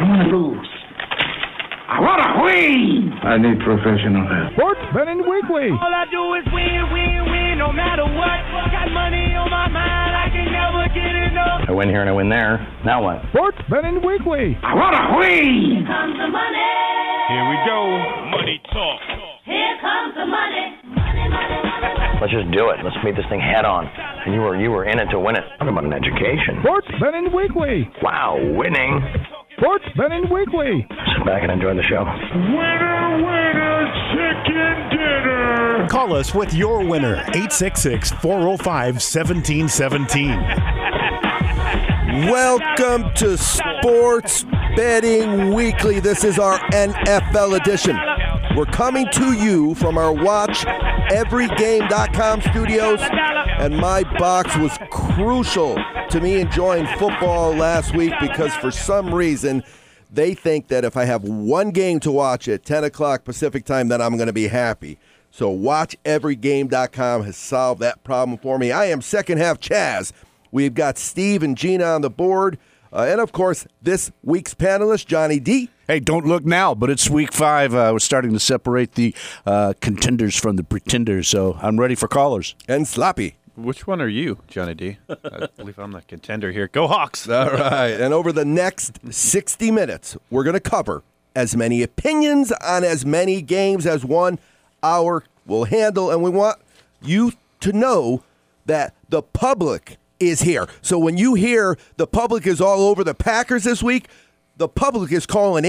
want to lose. I want to win. I need professional help. Sports Betting Weekly. All I do is win, no matter what. Got money on my mind, I can never get enough. I win here and I win there. Now what? Sports Betting Weekly. I want to win. Here comes the money. Here we go. Money talk. Here comes the money. Money, money, money. Let's just do it. Let's meet this thing head on. And you were in it to win it. Talk about an education. Sports Betting Weekly. Wow, winning. Sports Betting Weekly. Sit back and enjoy the show. Winner, winner, chicken dinner. Call us with your winner, 866-405-1717. Welcome to Sports Betting Weekly. This is our NFL edition. We're coming to you from our WatchEveryGame.com studios, and my box was crucial to me enjoying football last week because for some reason they think that if I have one game to watch at 10 o'clock Pacific time, then I'm going to be happy. So WatchEveryGame.com has solved that problem for me. I am second half Chaz. We've got Steve and Gina on the board. And, of course, this week's panelist, Johnny D. Hey, don't look now, but it's week 5. We're starting to separate the contenders from the pretenders, so I'm ready for callers. And Sloppy. Which one are you, Johnny D? I believe I'm the contender here. Go Hawks! All right. And over the next 60 minutes, we're going to cover as many opinions on as many games as 1 hour will handle. And we want you to know that the public is here. So when you hear the public is all over the Packers this week, the public is calling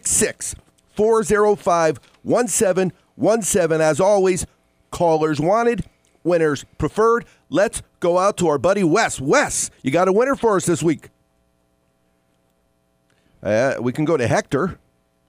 866-405-1717. As always, callers wanted, winners preferred. Let's go out to our buddy Wes. Wes, you got a winner for us this week. We can go to Hector.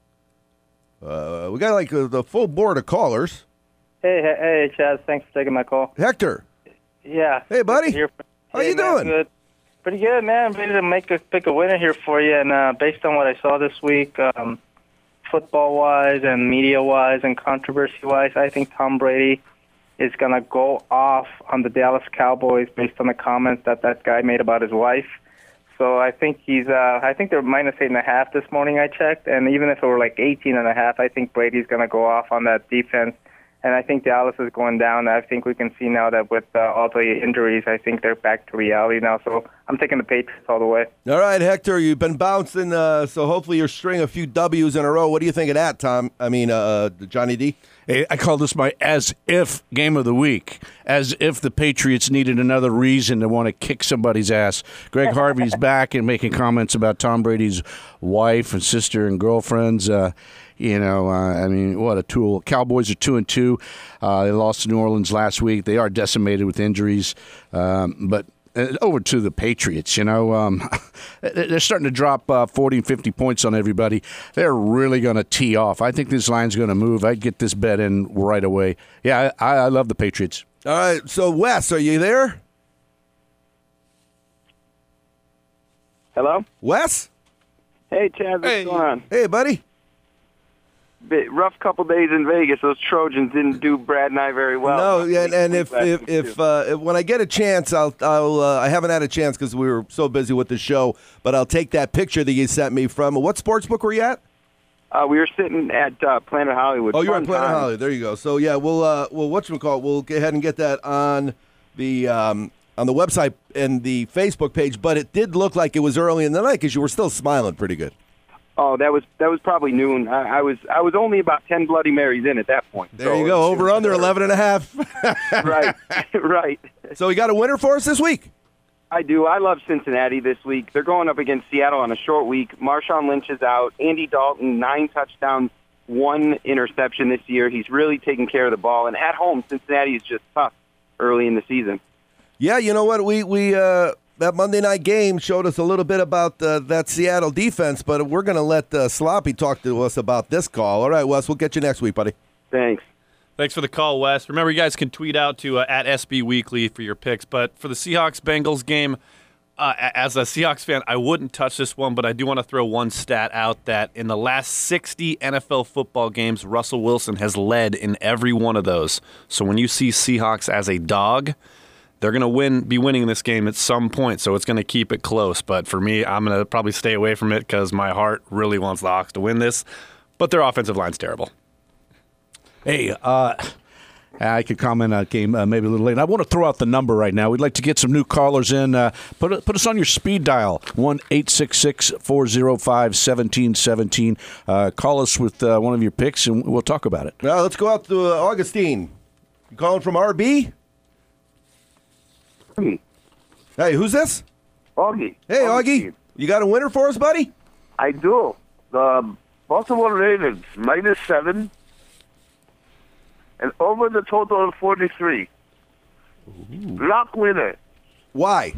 We got like the full board of callers. Hey, Chaz. Thanks for taking my call. Hector. Yeah. Hey, buddy. How you doing? Good. Pretty good, man. I'm ready to pick a winner here for you. And based on what I saw this week, football-wise and media-wise and controversy-wise, I think Tom Brady is going to go off on the Dallas Cowboys based on the comments that guy made about his wife. So I think I think they're minus 8.5 this morning. I checked, and even if it were like 18.5, I think Brady's going to go off on that defense. And I think Dallas is going down. I think we can see now that with all the injuries, I think they're back to reality now. So I'm taking the Patriots all the way. All right, Hector, you've been bouncing, so hopefully you're stringing a few W's in a row. What do you think of that, Johnny D? Hey, I call this my as-if game of the week, as if the Patriots needed another reason to want to kick somebody's ass. Greg Harvey's back and making comments about Tom Brady's wife and sister and girlfriends. I mean, what a tool. Cowboys are 2-2. They lost to New Orleans last week. They are decimated with injuries. But over to the Patriots, they're starting to drop 40 and 50 points on everybody. They're really going to tee off. I think this line's going to move. I'd get this bet in right away. Yeah, I love the Patriots. All right, so Wes, are you there? Hello? Wes? Hey, Chaz, what's going on? Hey, buddy. Rough couple days in Vegas. Those Trojans didn't do Brad and I very well. No, and if when I get a chance, I'll I haven't had a chance because we were so busy with the show, but I'll take that picture that you sent me from. What sportsbook were you at? We were sitting at Planet Hollywood. Oh, you're at Planet Hollywood. There you go. So yeah, we'll whatchamacallit, we'll go ahead and get that on the website and the Facebook page. But it did look like it was early in the night because you were still smiling pretty good. Oh, that was probably noon. I was only about 10 Bloody Marys in at that point. There you go. Over under 11.5. Right. So we got a winner for us this week. I do. I love Cincinnati this week. They're going up against Seattle on a short week. Marshawn Lynch is out. Andy Dalton, 9 touchdowns, 1 interception this year. He's really taking care of the ball. And at home, Cincinnati is just tough early in the season. Yeah, you know what? We that Monday night game showed us a little bit about that Seattle defense, but we're going to let Sloppy talk to us about this call. All right, Wes, we'll get you next week, buddy. Thanks. Thanks for the call, Wes. Remember, you guys can tweet out to at SB Weekly for your picks. But for the Seahawks-Bengals game, as a Seahawks fan, I wouldn't touch this one, but I do want to throw one stat out that in the last 60 NFL football games, Russell Wilson has led in every one of those. So when you see Seahawks as a dog, They're going to be winning this game at some point, so it's going to keep it close. But for me, I'm going to probably stay away from it because my heart really wants the Hawks to win this. But their offensive line's terrible. Hey, I could comment on that game maybe a little later. I want to throw out the number right now. We'd like to get some new callers in. Put us on your speed dial, 1-866-405-1717. Call us with one of your picks, and we'll talk about it. Now let's go out to Augustine. You calling from RB? Hey, who's this? Augie. Hey, Augie. You got a winner for us, buddy? I do. The Baltimore Ravens, -7. And over the total of 43. Lock winner. Why?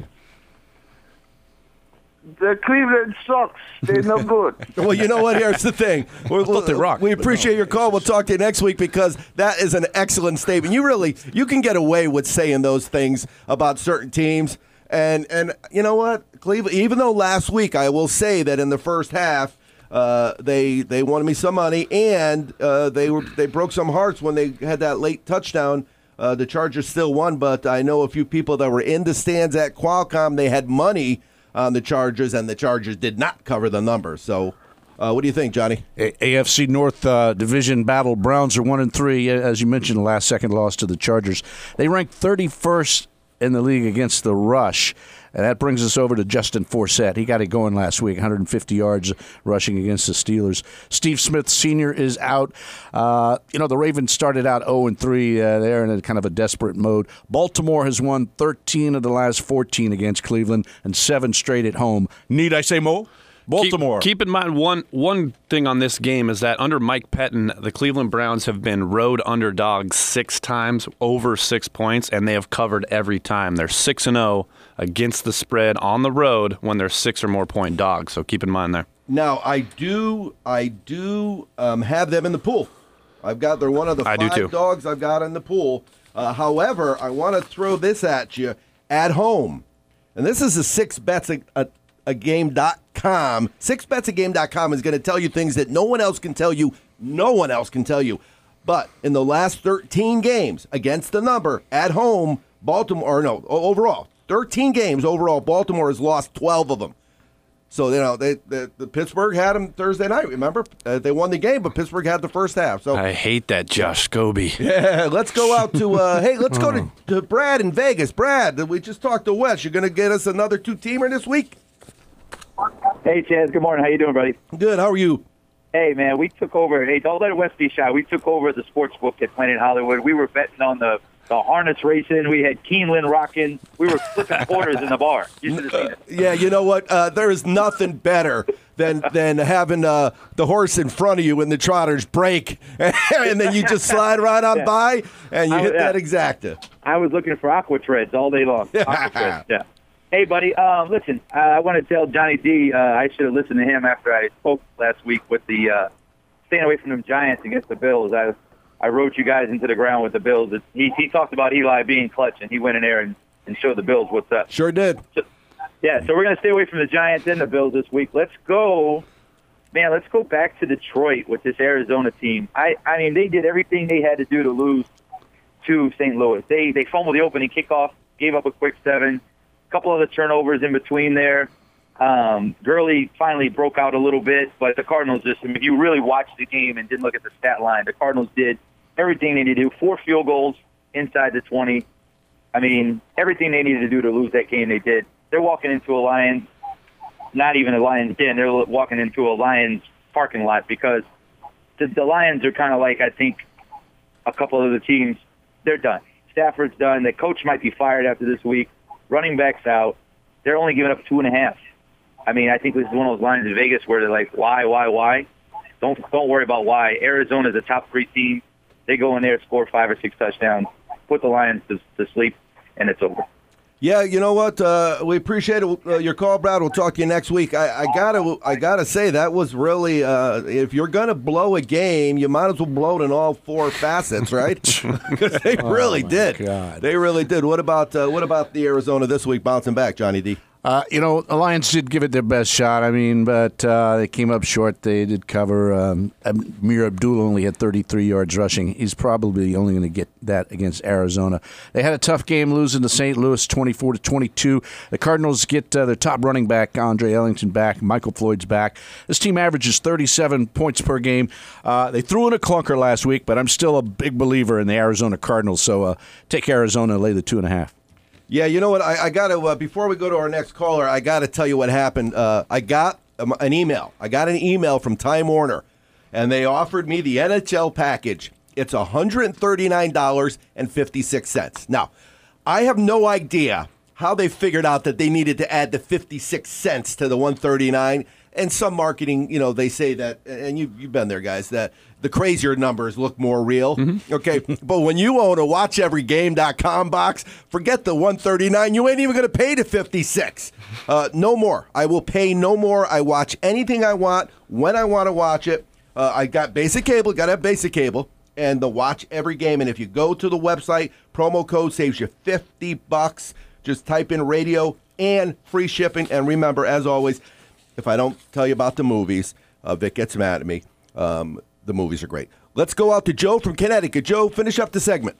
The Cleveland sucks. They're no good. Well, you know what? Here's the thing. We appreciate your call. We'll talk to you next week because that is an excellent statement. You can get away with saying those things about certain teams. And you know what? Cleveland, even though last week I will say that in the first half, they wanted me some money, and they broke some hearts when they had that late touchdown. The Chargers still won, but I know a few people that were in the stands at Qualcomm. They had money on the Chargers, and the Chargers did not cover the number. So, what do you think, Johnny? AFC North division battle. Browns are 1-3, as you mentioned. The last second loss to the Chargers. They ranked 31st in the league against the rush. And that brings us over to Justin Forsett. He got it going last week, 150 yards rushing against the Steelers. Steve Smith Sr. is out. The Ravens started out 0-3. They're in a kind of a desperate mode. Baltimore has won 13 of the last 14 against Cleveland and 7 straight at home. Need I say more? Baltimore. Keep in mind one thing on this game is that under Mike Pettin, the Cleveland Browns have been road underdogs 6 times, over 6 points, and they have covered every time. They're 6-0 against the spread on the road when they're 6 or more point dogs. So keep in mind there. Now I do have them in the pool. They're one of the 5 dogs I've got in the pool. However, I want to throw this at you at home, and this is a 6betsagame.com. 6betsagame.com is going to tell you things that no one else can tell you. No one else can tell you. But in the last 13 games against the number at home, overall 13 games overall, Baltimore has lost 12 of them. So the Pittsburgh had them Thursday night. Remember, they won the game, but Pittsburgh had the first half. So I hate that Josh Scobie. Yeah, let's go out to let's go to Brad in Vegas. Brad, we just talked to Wes. You're going to get us another 2-teamer this week. Hey, Chaz. Good morning. How you doing, buddy? Good. How are you? Hey, man. We took over. Hey, don't let it West be shy. We took over the sports book at Planet Hollywood. We were betting on the harness racing. We had Keeneland rocking. We were flipping quarters in the bar. You should have seen it. Yeah, you know what? There is nothing better than having the horse in front of you when the trotters break, and then you just slide right on by, and you hit that exacta. I was looking for aqua treads all day long. Aqua treads, yeah. Hey, buddy, listen, I want to tell Johnny D, I should have listened to him after I spoke last week with the staying away from them Giants against the Bills. I wrote you guys into the ground with the Bills. He talked about Eli being clutch, and he went in there and showed the Bills what's up. Sure did. So we're going to stay away from the Giants and the Bills this week. Let's go back to Detroit with this Arizona team. I mean, they did everything they had to do to lose to St. Louis. They fumbled the opening kickoff, gave up a quick 7. Couple of the turnovers in between there. Gurley finally broke out a little bit, but the Cardinals if you really watched the game and didn't look at the stat line, the Cardinals did everything they needed to do. 4 field goals inside the 20. I mean, everything they needed to do to lose that game, they did. They're walking into a Lions, not even a Lions den, they're walking into a Lions parking lot because the Lions are kind of like, I think, a couple of the teams, they're done. Stafford's done. The coach might be fired after this week. Running backs out. They're only giving up 2.5. I mean, I think this is one of those lines in Vegas where they're like, why? Don't worry about why. Arizona's a top 3 team. They go in there, score 5 or 6 touchdowns, put the Lions to sleep, and it's over. Yeah, you know what? We appreciate your call, Brad. We'll talk to you next week. I gotta say that was really if you're gonna blow a game, you might as well blow it in all 4 facets, right? Because they really did. God. They really did. What about the Arizona this week bouncing back, Johnny D? The Lions did give it their best shot. But they came up short. They did cover. Amir Abdul only had 33 yards rushing. He's probably only going to get that against Arizona. They had a tough game losing to St. Louis 24-22. The Cardinals get their top running back, Andre Ellington, back. Michael Floyd's back. This team averages 37 points per game. They threw in a clunker last week, but I'm still a big believer in the Arizona Cardinals. So take Arizona and lay the 2.5. Yeah, you know what? I got to, before we go to our next caller, I got to tell you what happened. I got an email. I got an email from Time Warner, and they offered me the NHL package. It's $139.56. Now, I have no idea how they figured out that they needed to add the 56 cents to the $139. And some marketing, they say that, and you've been there, guys, that the crazier numbers look more real. Mm-hmm. Okay, but when you own a WatchEveryGame.com box, forget the $139. You ain't even going to pay the $56. No more. I will pay no more. I watch anything I want when I want to watch it. I got basic cable. Got to have basic cable. And the Watch Every Game. And if you go to the website, promo code saves you $50. Just type in radio and free shipping. And remember, as always, if I don't tell you about the movies, Vic gets mad at me. The movies are great. Let's go out to Joe from Connecticut. Joe, finish up the segment.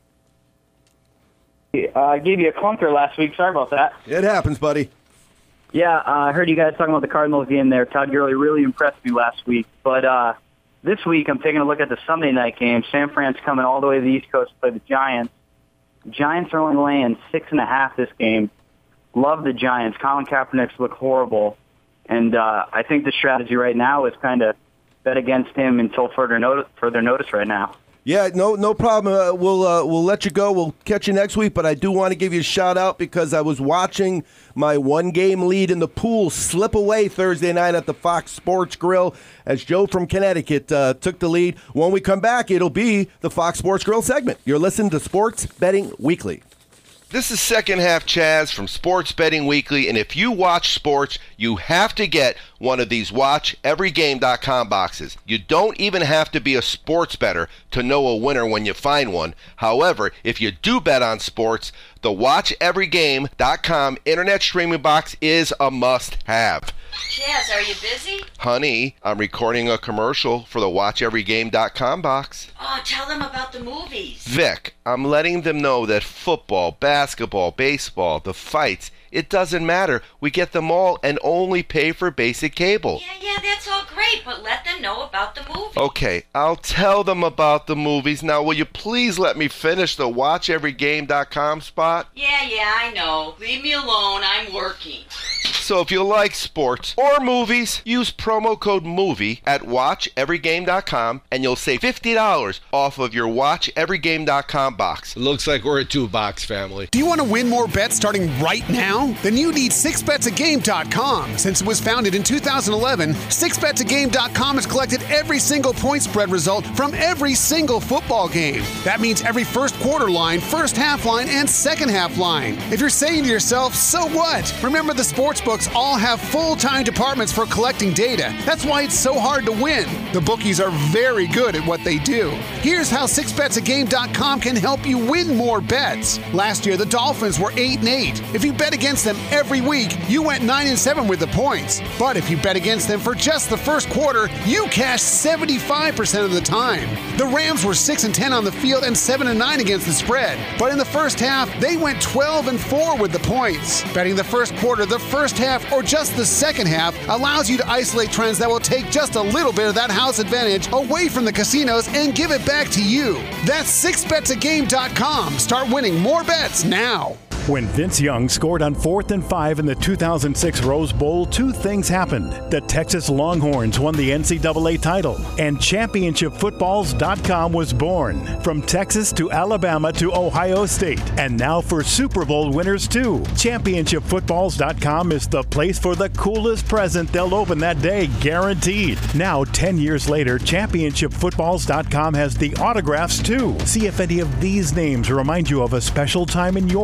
I gave you a clunker last week. Sorry about that. It happens, buddy. Yeah, I heard you guys talking about the Cardinals game there. Todd Gurley really impressed me last week. But this week, I'm taking a look at the Sunday night game. San Fran's coming all the way to the East Coast to play the Giants. Giants are only laying 6.5 this game. Love the Giants. Colin Kaepernick's look horrible. And I think the strategy right now is kind of bet against him until further notice right now. Yeah, no problem. We'll let you go. We'll catch you next week. But I do want to give you a shout out because I was watching my one-game lead in the pool slip away Thursday night at the Fox Sports Grill as Joe from Connecticut took the lead. When we come back, it'll be the Fox Sports Grill segment. You're listening to Sports Betting Weekly. This is Second Half Chaz from Sports Betting Weekly, and if you watch sports, you have to get one of these WatchEveryGame.com boxes. You don't even have to be a sports bettor to know a winner when you find one. However, if you do bet on sports, the WatchEveryGame.com internet streaming box is a must-have. Chaz, are you busy? Honey, I'm recording a commercial for the WatchEveryGame.com box. Oh, tell them about the movies. Vic, I'm letting them know that football, basketball, baseball, the fights, it doesn't matter. We get them all and only pay for basic cable. Yeah, that's all great, but let them know about the movies. Okay, I'll tell them about the movies. Now, will you please let me finish the WatchEveryGame.com spot? Yeah, I know. Leave me alone. I'm working. So if you like sports or movies, use promo code MOVIE at WatchEveryGame.com and you'll save $50 off of your WatchEveryGame.com box. It looks like we're a two-box family. Do you want to win more bets starting right now? Then you need 6betsagame.com. Since it was founded in 2011, 6betsagame.com has collected every single point spread result from every single football game. That means every first quarter line, first half line, and second half line. If you're saying to yourself, so what? Remember, the sportsbooks all have full-time departments for collecting data. That's why it's so hard to win. The bookies are very good at what they do. Here's how 6betsagame.com can help you win more bets. Last year, the Dolphins were 8-8. If you bet against them every week, you went 9-7 with the points. But if you bet against them for just the first quarter, you cashed 75% of the time. The Rams were 6-10 on the field and 7-9 against the spread. But in the first half, they went 12-4 with the points. Betting the first quarter, the first half, or just the second half allows you to isolate trends that will take just a little bit of that house advantage away from the casinos and give it back to you. That's 6betsagame.com. Start winning more bets now. When Vince Young scored on 4th and 5 in the 2006 Rose Bowl, two things happened. The Texas Longhorns won the NCAA title, and ChampionshipFootballs.com was born. From Texas to Alabama to Ohio State, and now for Super Bowl winners too. ChampionshipFootballs.com is the place for the coolest present they'll open that day, guaranteed. Now, 10 years later, ChampionshipFootballs.com has the autographs too. See if any of these names remind you of a special time in your football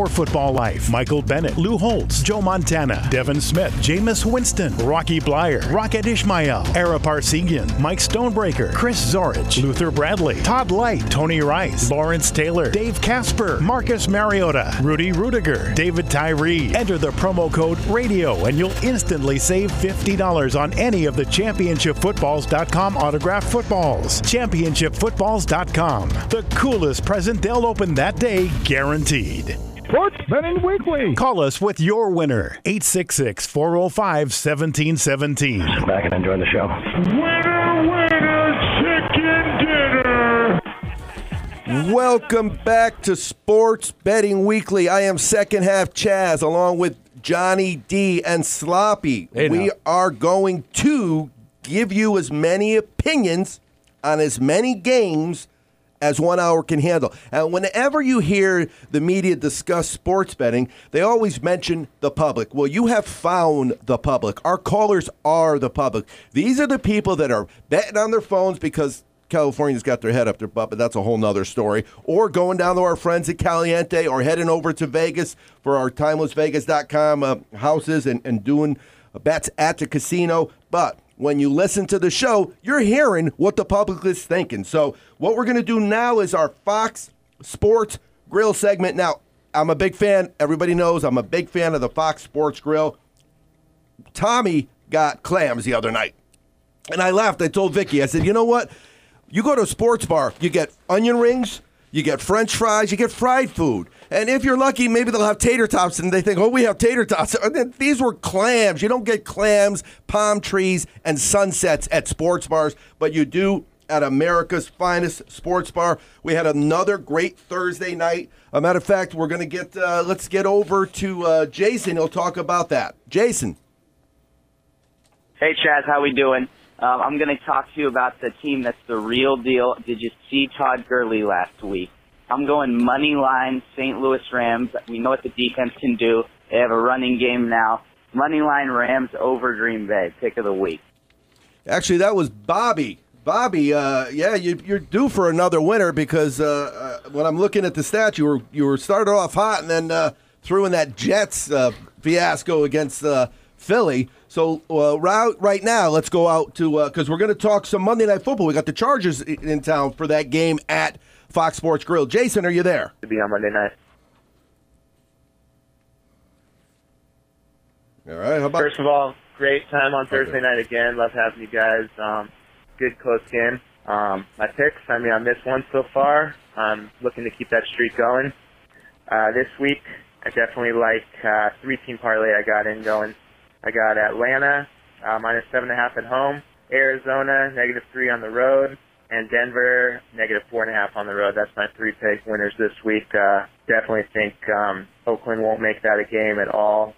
Baseball Life, Michael Bennett, Lou Holtz, Joe Montana, Devin Smith, Jameis Winston, Rocky Blyer, Rocket Ishmael, Ara Parsegian, Mike Stonebreaker, Chris Zorich, Luther Bradley, Todd Light, Tony Rice, Lawrence Taylor, Dave Casper, Marcus Mariota, Rudy Rudiger, David Tyree. Enter the promo code RADIO and you'll instantly save $50 on any of the ChampionshipFootballs.com autographed footballs. ChampionshipFootballs.com. The coolest present they'll open that day, guaranteed. Sports Betting Weekly. Call us with your winner. 866-405-1717. Back and enjoy the show. Winner, chicken dinner. Welcome back to Sports Betting Weekly. I am second half Chaz along with Johnny D and Sloppy. We are going to give you as many opinions on as many games as 1 hour can handle. And whenever you hear the media discuss sports betting, they always mention the public. Well, you have found the public. Our callers are the public. These are the people that are betting on their phones because California's got their head up their butt, but that's a whole nother story. Or going down to our friends at Caliente or heading over to Vegas for our TimelessVegas.com houses and doing bets at the casino. But when you listen to the show, you're hearing what the public is thinking. So what we're going to do now is our Fox Sports Grill segment. Now, I'm a big fan. Everybody knows I'm a big fan of the Fox Sports Grill. Tommy got clams the other night. And I laughed. I told Vicky, I said, you know what? You go to a sports bar, you get onion rings, you get French fries, you get fried food. And if you're lucky, maybe they'll have tater tots, and they think, oh, we have tater tots. And then these were clams. You don't get clams, palm trees, and sunsets at sports bars, but you do at America's finest sports bar. We had another great Thursday night. A matter of fact, we're going to get, let's get over to Jason. He'll talk about that. Jason. Hey, Chaz, how we doing? I'm going to talk to you about the team that's the real deal. Did you see Todd Gurley last week? I'm going money line St. Louis Rams. We know what the defense can do. They have a running game now. Money line Rams over Green Bay. Pick of the week. Actually, that was Bobby. Bobby, yeah, you're due for another winner because when I'm looking at the stats, you were started off hot and then threw in that Jets fiasco against Philly. So right now, let's go out to because we're going to talk some Monday Night Football. We got the Chargers in town for that game at Fox Sports Grill. Jason, are you there? To be on Monday night. All right. How about? First of all, great time on Thursday night again. Love having you guys. Good close game. My picks. I mean, I missed one so far. I'm looking to keep that streak going. This week, I definitely like 3-team parlay I got in going. I got Atlanta, minus 7.5 at home, Arizona, -3 on the road, and Denver, -4.5 on the road. That's my 3-pick winners this week. Definitely think Oakland won't make that a game at all.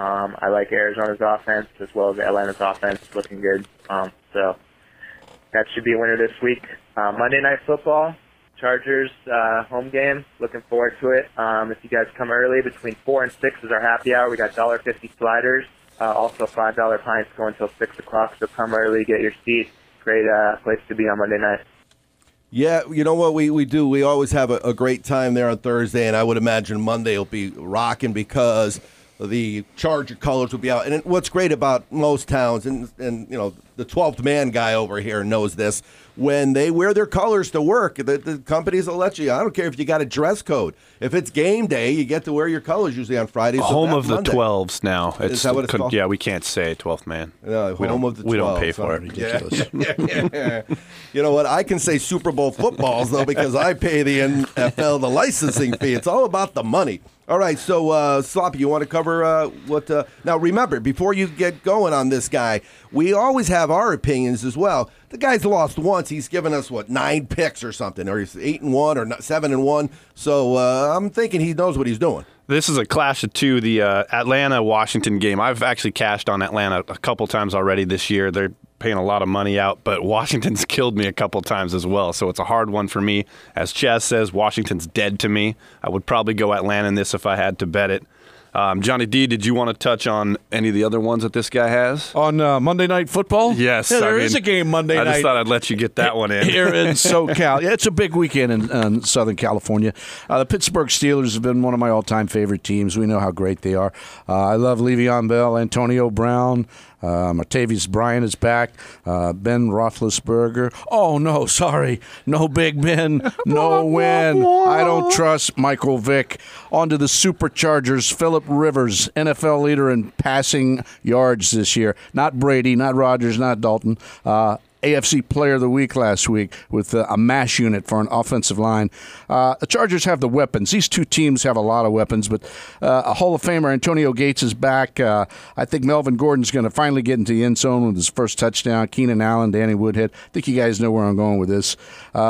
I like Arizona's offense as well as Atlanta's offense. Looking good. So that should be a winner this week. Monday Night Football, Chargers home game. Looking forward to it. If you guys come early, between 4 and 6 is our happy hour. We got $1.50 sliders. Also $5 pints go until 6 o'clock, so come early, get your seat. Great place to be on Monday night. Yeah, you know what we do? We always have a great time there on Thursday, and I would imagine Monday will be rocking because the Charger colors will be out. And what's great about most towns, and you know, the 12th man guy over here knows this, when they wear their colors to work, the companies will let you. I don't care if you got a dress code. If it's game day, you get to wear your colors usually on Fridays. Home of the Monday. 12s now. Is that what it's called? Yeah, we can't say 12th man. Home of the 12s. We don't pay for it. Ridiculous. Yeah. You know what? I can say Super Bowl footballs, though, because I pay the NFL the licensing fee. It's all about the money. All right, so Sloppy, you want to cover what? Now, remember, before you get going on this guy, we always have our opinions as well. The guy's lost once. He's given us, 9 picks or something, or he's 8-1 or 7-1. So I'm thinking he knows what he's doing. This is a clash of two, the Atlanta-Washington game. I've actually cashed on Atlanta a couple times already this year. They're paying a lot of money out, but Washington's killed me a couple times as well, so it's a hard one for me. As Chaz says, Washington's dead to me. I would probably go Atlanta in this if I had to bet it. Johnny D, did you want to touch on any of the other ones that this guy has? On Monday Night Football? Yes. Yeah, there is a game Monday night. I just thought I'd let you get that one in. Here in SoCal. Yeah, it's a big weekend in Southern California. The Pittsburgh Steelers have been one of my all-time favorite teams. We know how great they are. I love Le'Veon Bell, Antonio Brown. Martavis Bryant is back. Ben Roethlisberger. Oh, no, sorry. No Big Ben. No win. I don't trust Michael Vick. On to the Superchargers. Phillip Rivers, NFL leader in passing yards this year. Not Brady, not Rodgers, not Dalton. AFC Player of the Week last week with a mash unit for an offensive line. The Chargers have the weapons. These two teams have a lot of weapons, but a Hall of Famer, Antonio Gates, is back. I think Melvin Gordon's going to finally get into the end zone with his first touchdown. Keenan Allen, Danny Woodhead. I think you guys know where I'm going with this.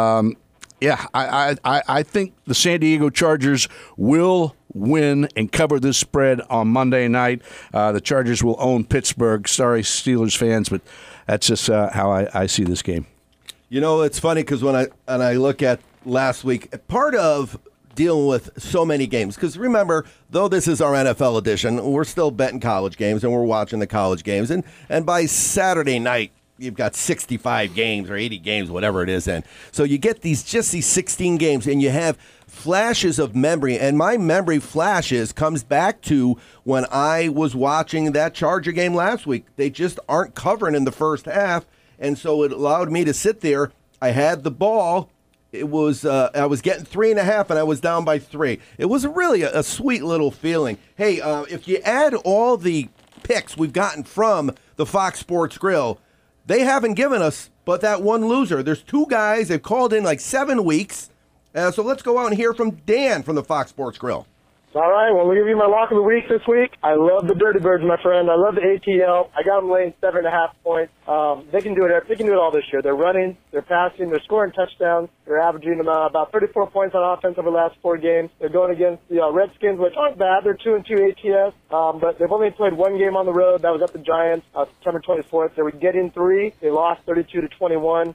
I think the San Diego Chargers will win and cover this spread on Monday night. The Chargers will own Pittsburgh. Sorry, Steelers fans, but that's just how I see this game. You know, it's funny because when I look at last week, part of dealing with so many games, because remember, though this is our NFL edition, we're still betting college games and we're watching the college games. And by Saturday night, you've got 65 games or 80 games, whatever it is. And so you get these 16 games and you have flashes of memory. And my memory flashes comes back to when I was watching that Charger game last week. They just aren't covering in the first half. And so it allowed me to sit there. I had the ball. It was I was getting 3.5 and I was down by 3. It was really a sweet little feeling. Hey, if you add all the picks we've gotten from the Fox Sports Grill, they haven't given us but that one loser. There's 2 guys. They've called in like 7 weeks. So let's go out and hear from Dan from the Fox Sports Grill. All right, well, we'll give you my lock of the week this week. I love the Dirty Birds, my friend. I love the ATL. I got them laying 7.5 points. They can do it. They can do it all this year. They're running, they're passing, they're scoring touchdowns. They're averaging about 34 points on offense over the last 4 games. They're going against the Redskins, which aren't bad. They're 2-2 ATS, but they've only played 1 game on the road. That was at the Giants, September 24th. They were getting 3. They lost 32-21.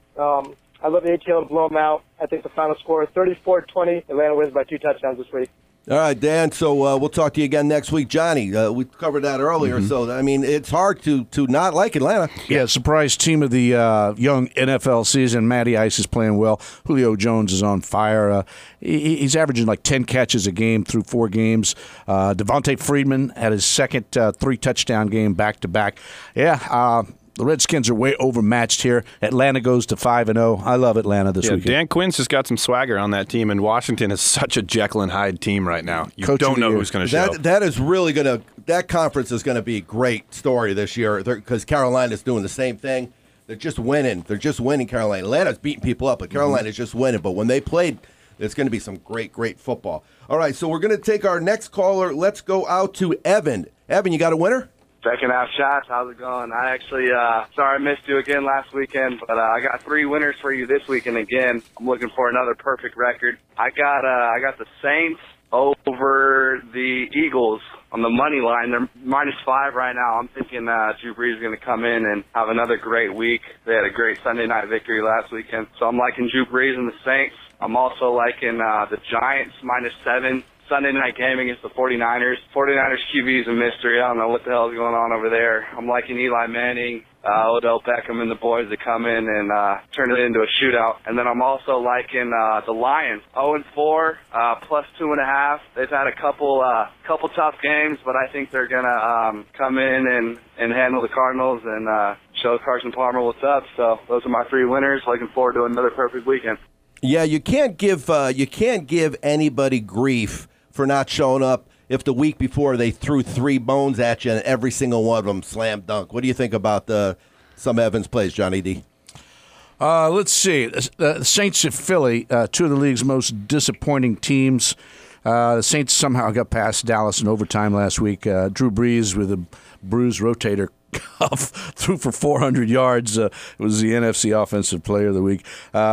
I love the ATL to blow them out. I think the final score is 34-20. Atlanta wins by 2 touchdowns this week. All right, Dan, so we'll talk to you again next week. Johnny, we covered that earlier, so, I mean, it's hard to not like Atlanta. Yeah, surprise team of the young NFL season. Matty Ice is playing well. Julio Jones is on fire. He's averaging like 10 catches a game through 4 games. Devontae Freeman had his second 3-touchdown game back-to-back. Yeah, the Redskins are way overmatched here. Atlanta goes to 5-0. I love Atlanta this weekend. Dan Quinn's just got some swagger on that team, and Washington is such a Jekyll and Hyde team right now. You don't know who's going to show. That is really going to – that conference is going to be a great story this year because Carolina's doing the same thing. They're just winning. They're just winning, Carolina. Atlanta's beating people up, but Carolina's just winning. But when they played, it's going to be some great, great football. All right, so we're going to take our next caller. Let's go out to Evan. Evan, you got a winner? Second half shots, how's it going? I actually, sorry I missed you again last weekend, but I got 3 winners for you this weekend again. I'm looking for another perfect record. I got the Saints over the Eagles on the money line. They're -5 right now. I'm thinking Drew Brees is going to come in and have another great week. They had a great Sunday night victory last weekend, so I'm liking Drew Brees and the Saints. I'm also liking the Giants -7. Sunday night game against the 49ers. 49ers QB is a mystery. I don't know what the hell is going on over there. I'm liking Eli Manning, Odell Beckham, and the boys that come in and turn it into a shootout. And then I'm also liking the Lions, 0-4, +2.5. They've had a couple tough games, but I think they're gonna come in and handle the Cardinals and show Carson Palmer what's up. So those are my 3 winners. Looking forward to another perfect weekend. Yeah, you can't give anybody grief for not showing up if the week before they threw 3 bones at you and every single one of them slam dunk. What do you think about some Evans plays, Johnny D? Let's see. The Saints of Philly, 2 of the league's most disappointing teams. The Saints somehow got past Dallas in overtime last week. Drew Brees with a bruised rotator cuff threw for 400 yards. It was the NFC Offensive Player of the Week.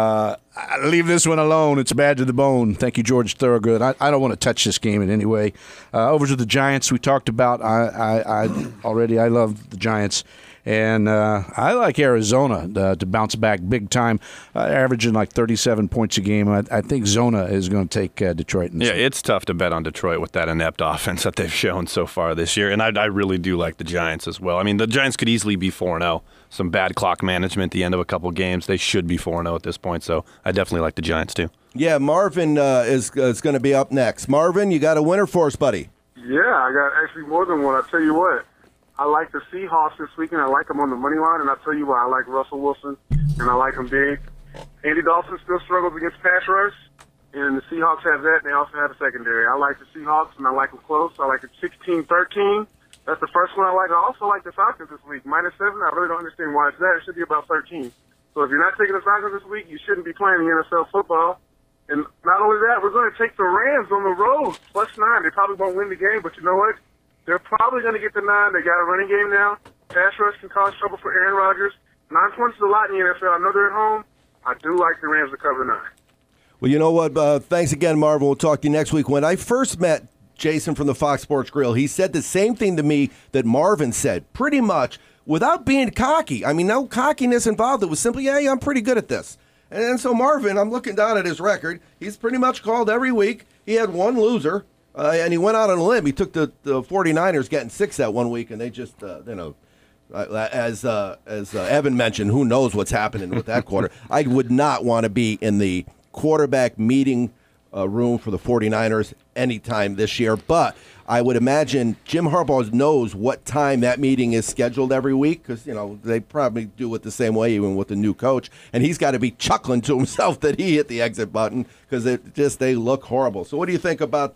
I leave this one alone. It's bad to the bone. Thank you, George Thorogood. I don't want to touch this game in any way. Over to the Giants we talked about. I love the Giants. And I like Arizona to bounce back big time, averaging like 37 points a game. I think Zona is going to take Detroit. Yeah, it's tough to bet on Detroit with that inept offense that they've shown so far this year. And I really do like the Giants as well. I mean, the Giants could easily be 4-0. Some bad clock management at the end of a couple games. They should be 4-0 at this point, so I definitely like the Giants too. Yeah, Marvin is going to be up next. Marvin, you got a winner for us, buddy? Yeah, I got actually more than one. I'll tell you what. I like the Seahawks this weekend. I like them on the money line, and I'll tell you why. I like Russell Wilson, and I like him big. Andy Dalton still struggles against pass rush, and the Seahawks have that, and they also have a secondary. I like the Seahawks, and I like them close. I like it 16-13. That's the first one I like. I also like the Falcons this week. -7, I really don't understand why it's that. It should be about 13. So if you're not taking the Falcons this week, you shouldn't be playing the NFL football. And not only that, we're going to take the Rams on the road, +9. They probably won't win the game, but you know what? They're probably going to get the 9. They got a running game now. Pass rush can cause trouble for Aaron Rodgers. 9 points is a lot in the NFL. I know they're at home. I do like the Rams to cover 9. Well, you know what? Thanks again, Marvin. We'll talk to you next week. When I first met Jason from the Fox Sports Grill, he said the same thing to me that Marvin said, pretty much, without being cocky. I mean, no cockiness involved. It was simply, yeah, I'm pretty good at this. And so Marvin, I'm looking down at his record. He's pretty much called every week. He had one loser, and he went out on a limb. He took the 49ers getting 6 that one week, and they just, as Evan mentioned, who knows what's happening with that quarter. I would not want to be in the quarterback meeting room for the 49ers anytime this year, but I would imagine Jim Harbaugh knows what time that meeting is scheduled every week because, they probably do it the same way even with the new coach, and he's got to be chuckling to himself that he hit the exit button because they look horrible. So what do you think about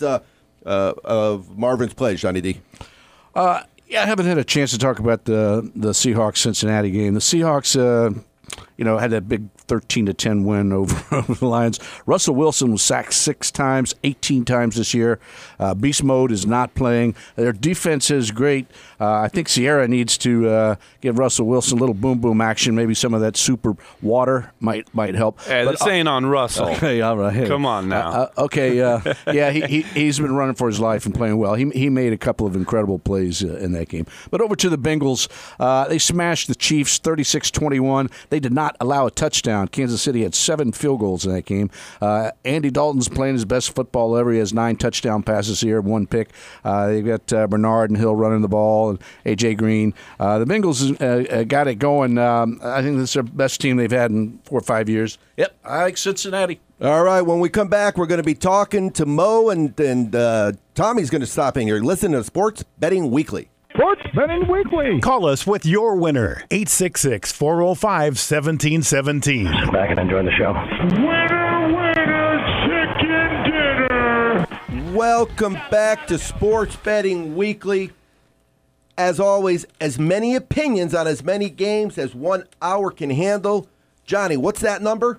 of Marvin's play, Johnny D? Yeah, I haven't had a chance to talk about the Seahawks-Cincinnati game. The Seahawks, had that big 13-10 win over the Lions. Russell Wilson was sacked 6 times, 18 times this year. Beast mode is not playing. Their defense is great. I think Sierra needs to give Russell Wilson a little boom-boom action. Maybe some of that super water might help. Hey, this ain't on Russell. Okay, all right. Hey. Come on now. Yeah, he's been running for his life and playing well. He made a couple of incredible plays in that game. But over to the Bengals. They smashed the Chiefs 36-21. They did not allow a touchdown. Kansas City had 7 field goals in that game. Andy Dalton's playing his best football ever. He has 9 touchdown passes here, 1 pick. They've got Bernard and Hill running the ball, and A.J. Green. The Bengals got it going. I think this is their best team they've had in 4 or 5 years. Yep, I like Cincinnati. All right, when we come back, we're going to be talking to Mo, and Tommy's going to stop in here. Listen to Sports Betting Weekly. Sports Betting Weekly. Call us with your winner. 866-405-1717. Back and enjoy the show. Winner, chicken dinner. Welcome back to Sports Betting Weekly. As always, as many opinions on as many games as 1 hour can handle. Johnny, what's that number?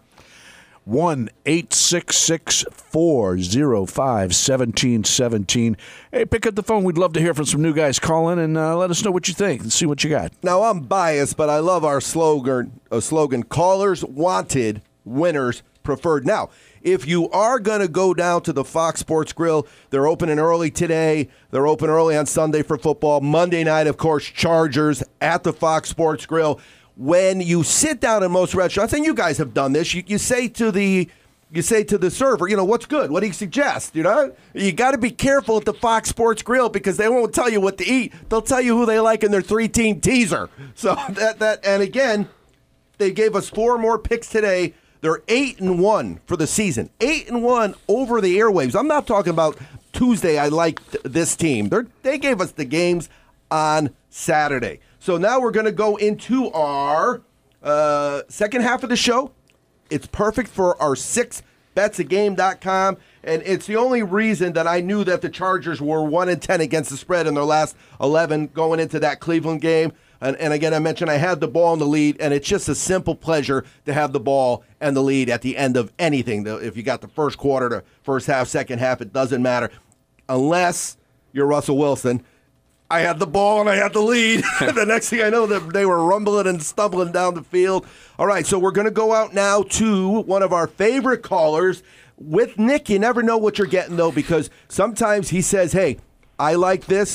1-866-405-1717. Hey, pick up the phone. We'd love to hear from some new guys calling and let us know what you think and see what you got. Now, I'm biased, but I love our slogan, callers wanted, winners preferred. Now, if you are going to go down to the Fox Sports Grill, they're opening early today. They're open early on Sunday for football. Monday night, of course, Chargers at the Fox Sports Grill. When you sit down in most restaurants, and you guys have done this, you say to the server, what's good? What do you suggest? You got to be careful at the Fox Sports Grill because they won't tell you what to eat. They'll tell you who they like in their 3-team teaser. So and again, they gave us 4 more picks today. They're 8-1 for the season. 8-1 over the airwaves. I'm not talking about Tuesday. I liked this team. They gave us the games on Saturday. So now we're going to go into our second half of the show. It's perfect for our 6betsagame.com, and it's the only reason that I knew that the Chargers were 1-10 against the spread in their last 11 going into that Cleveland game. And again, I mentioned I had the ball in the lead, and it's just a simple pleasure to have the ball and the lead at the end of anything. If you got the first quarter, the first half, second half, it doesn't matter. Unless you're Russell Wilson. I had the ball and I had the lead. The next thing I know, they were rumbling and stumbling down the field. All right, so we're going to go out now to one of our favorite callers. With Nick, you never know what you're getting, though, because sometimes he says, hey, I like this,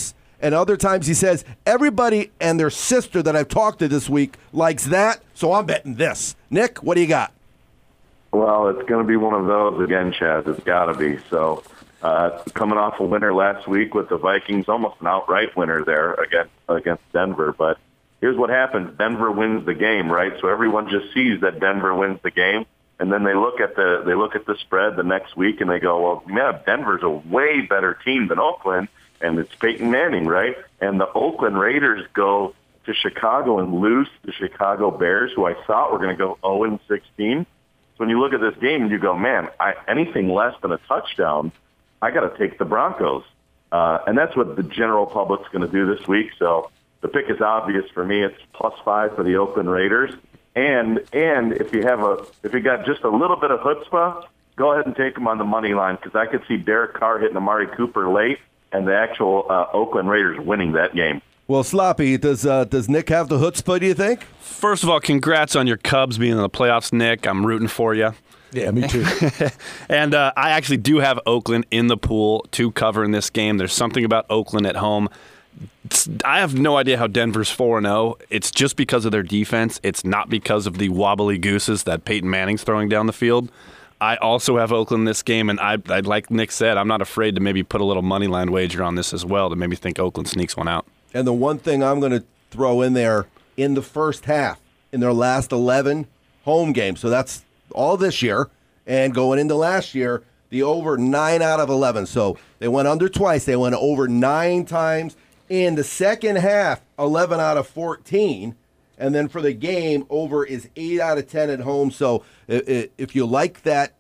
And other times he says, everybody and their sister that I've talked to this week likes that, so I'm betting this. Nick, what do you got? Well, it's going to be one of those again, Chaz. It's got to be. So coming off a winner last week with the Vikings, almost an outright winner there against Denver. But here's what happens. Denver wins the game, right? So everyone just sees that Denver wins the game. And then they look at the spread the next week and they go, well, yeah, Denver's a way better team than Oakland, and it's Peyton Manning, right? And the Oakland Raiders go to Chicago and lose to the Chicago Bears, who I thought were going to go 0-16. So when you look at this game, you go, man, anything less than a touchdown, I got to take the Broncos. And that's what the general public's going to do this week. So the pick is obvious for me. It's +5 for the Oakland Raiders. And if you got just a little bit of chutzpah, go ahead and take them on the money line, because I could see Derek Carr hitting Amari Cooper late and the actual Oakland Raiders winning that game. Well, Sloppy, does Nick have the chutzpah, do you think? First of all, congrats on your Cubs being in the playoffs, Nick. I'm rooting for you. Yeah, me too. And I actually do have Oakland in the pool to cover in this game. There's something about Oakland at home. I have no idea how Denver's 4-0. It's just because of their defense. It's not because of the wobbly gooses that Peyton Manning's throwing down the field. I also have Oakland in this game, and I like Nick said, I'm not afraid to maybe put a little money line wager on this as well to maybe think Oakland sneaks one out. And the one thing I'm going to throw in there, in the first half, in their last 11 home games, so that's all this year, and going into last year, the over 9 out of 11. So they went under twice. They went over 9 times. In the second half, 11 out of 14. And then for the game, over is 8 out of 10 at home. So if you like that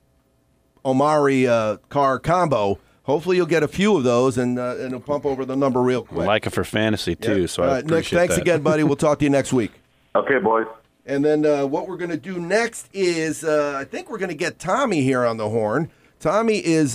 Omari Carr combo, hopefully you'll get a few of those and it'll pump over the number real quick. I like it for fantasy, too. So I Nick, appreciate thanks that. again, buddy. We'll talk to you next week. Okay, boys. And then what we're going to do next is I think we're going to get Tommy here on the horn. Tommy is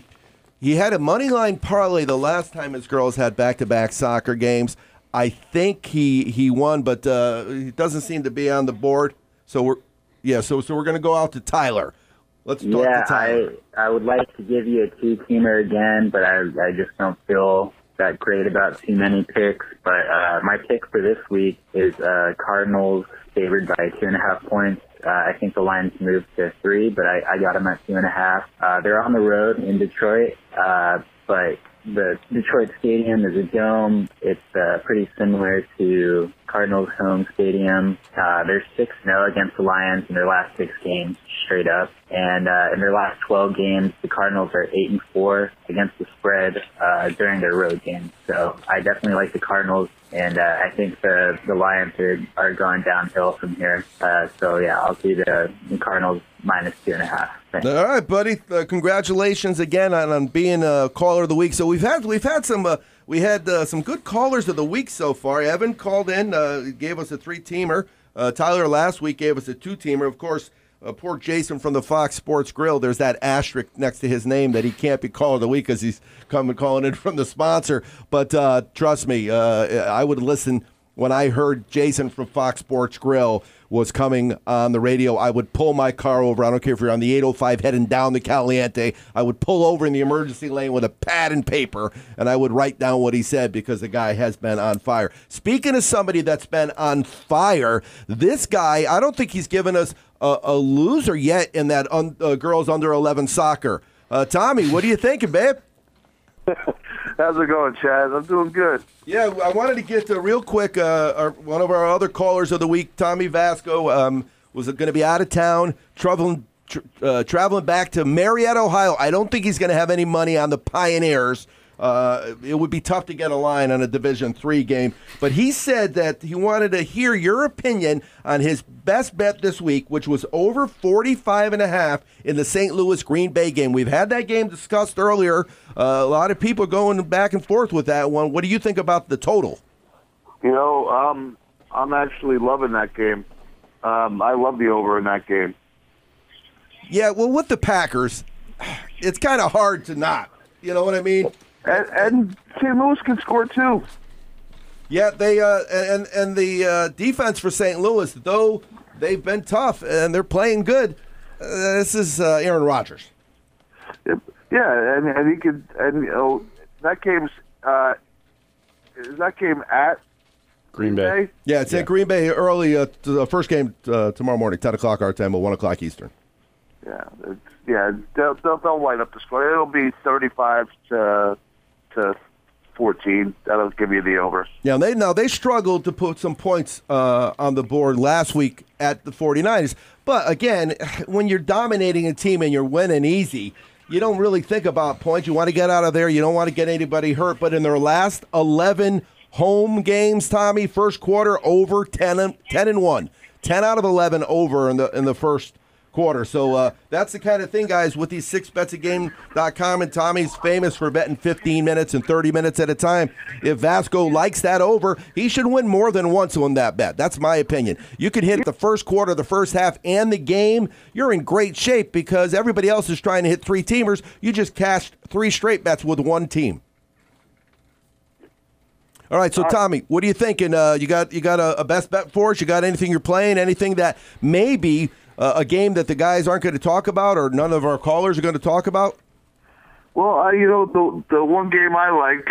he had a money line parlay the last time his girls had back-to-back soccer games. I think he won, but he doesn't seem to be on the board. So we're going to go out to Tyler. Let's talk to Tyler. I would like to give you a 2-teamer again, but I just don't feel that great about too many picks. But my pick for this week is Cardinals favored by 2.5 points. I think the line's moved to 3, but I got them at 2.5. They're on the road in Detroit, but the Detroit Stadium is a dome. It's pretty similar to Cardinals' home stadium. They're 6-0 against the Lions in their last 6 games, straight up. And in their last 12 games, the Cardinals are 8-4 against the spread during their road games. So I definitely like the Cardinals, and I think the Lions are going downhill from here. So yeah, I'll see the Cardinals minus 2.5. Thanks. All right, buddy. Congratulations again on being a caller of the week. So we've had some good callers of the week so far. Evan called in, gave us a 3-teamer. Tyler last week gave us a 2-teamer. Of course, poor Jason from the Fox Sports Grill. There's that asterisk next to his name that he can't be caller of the week because he's calling in from the sponsor. But trust me, I would listen. When I heard Jason from Fox Sports Grill was coming on the radio, I would pull my car over. I don't care if you're on the 805 heading down to Caliente. I would pull over in the emergency lane with a pad and paper, and I would write down what he said because the guy has been on fire. Speaking of somebody that's been on fire, this guy, I don't think he's given us a loser yet in that girls under 11 soccer. Tommy, what are you thinking, babe? How's it going, Chaz? I'm doing good. Yeah, I wanted to get real quick. One of our other callers of the week, Tommy Vasco, was going to be out of town, traveling back to Marietta, Ohio. I don't think he's going to have any money on the Pioneers. It would be tough to get a line on a Division III game. But he said that he wanted to hear your opinion on his best bet this week, which was over 45.5 in the St. Louis Green Bay game. We've had that game discussed earlier. A lot of people going back and forth with that one. What do you think about the total? You know, I'm actually loving that game. I love the over in that game. Yeah, well, with the Packers, it's kind of hard to not. You know what I mean? And St. Louis can score too. Yeah, they and the defense for St. Louis, though they've been tough and they're playing good. This is Aaron Rodgers. Yeah, and he could, and you know, that game's is that game at Green Bay? Yeah, it's at Green Bay early. The first game tomorrow morning, 10 o'clock our time, but 1 o'clock Eastern. Yeah, they'll light up the score. It'll be 35 to 14. That'll give you the over. Yeah, they struggled to put some points on the board last week at the 49ers. But again, when you're dominating a team and you're winning easy, you don't really think about points. You want to get out of there. You don't want to get anybody hurt. But in their last 11 home games, Tommy, first quarter over 10-1. 10 out of 11 over in the first quarter. So that's the kind of thing, guys, with these 6betsagame.com, and Tommy's famous for betting 15 minutes and 30 minutes at a time. If Vasco likes that over, he should win more than once on that bet. That's my opinion. You could hit the first quarter, the first half, and the game. You're in great shape because everybody else is trying to hit 3-teamers. You just cashed 3 straight bets with one team. All right, so Tommy, what are you thinking? You got a best bet for us? You got anything you're playing? Anything that maybe a game that the guys aren't going to talk about, or none of our callers are going to talk about? Well, the one game I like,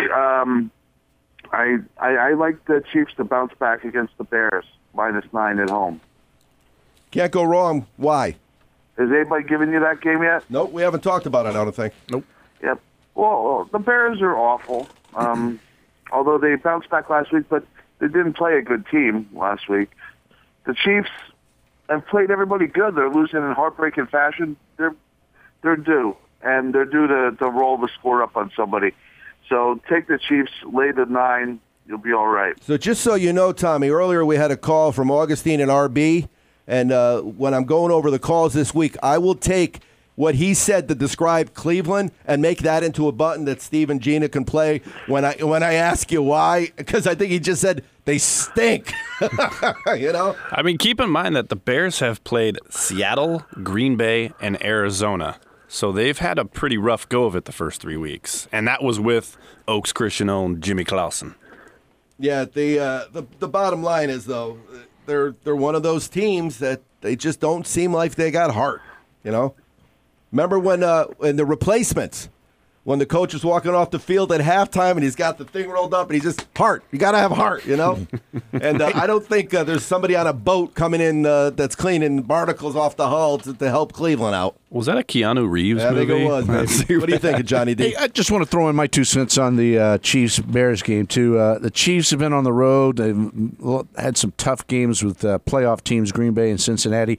I like the Chiefs to bounce back against the Bears, -9 at home. Can't go wrong. Why? Has anybody given you that game yet? Nope, we haven't talked about it, I don't think. Nope. Yep. Well, the Bears are awful. Although they bounced back last week, but they didn't play a good team last week. The Chiefs have played everybody good. They're losing in heartbreaking fashion. They're due, and they're due to roll the score up on somebody. So take the Chiefs, lay the 9. You'll be all right. So just so you know, Tommy, earlier we had a call from Augustine and RB, and when I'm going over the calls this week, I will take what he said to describe Cleveland and make that into a button that Steve and Gina can play when I ask you why, because I think he just said they stink. You know? I mean, keep in mind that the Bears have played Seattle, Green Bay, and Arizona. So they've had a pretty rough go of it the first 3 weeks. And that was with Oaks Christian owned Jimmy Clausen. Yeah, the bottom line is, though, they're one of those teams that they just don't seem like they got heart, you know? Remember when in the replacements, when the coach is walking off the field at halftime and he's got the thing rolled up and he's just heart. You got to have heart, you know? And I don't think there's somebody on a boat coming in that's cleaning barnacles off the hull to help Cleveland out. Was that a Keanu Reeves movie? I think it was, maybe. What are you thinking, Johnny D? Hey, I just want to throw in my 2 cents on the Chiefs-Bears game, too. The Chiefs have been on the road. They've had some tough games with playoff teams, Green Bay and Cincinnati.